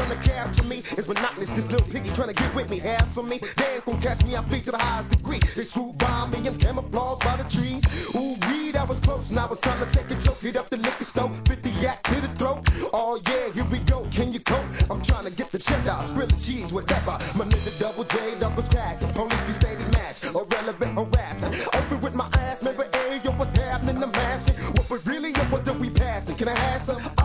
trying to capture me. It's monotonous, this little piggy trying to get with me. Hassle me, they ain't gon' catch me, I beat to the highest degree. They swoop by me and camouflage by the trees. Ooh, weed, I was close, now it's time to take a choke. Hit up the liquor store, 50 yak to the throat. Oh yeah, here we go, can you cope? I'm trying to get the cheddar, spill the cheese, whatever. My nigga Double J, Douglas Pack, and police be steady match, irrelevant harassing. Open with my ass, remember, hey, yo, what's happening? I'm asking, what we really, yo, what do we passing? Can I have some?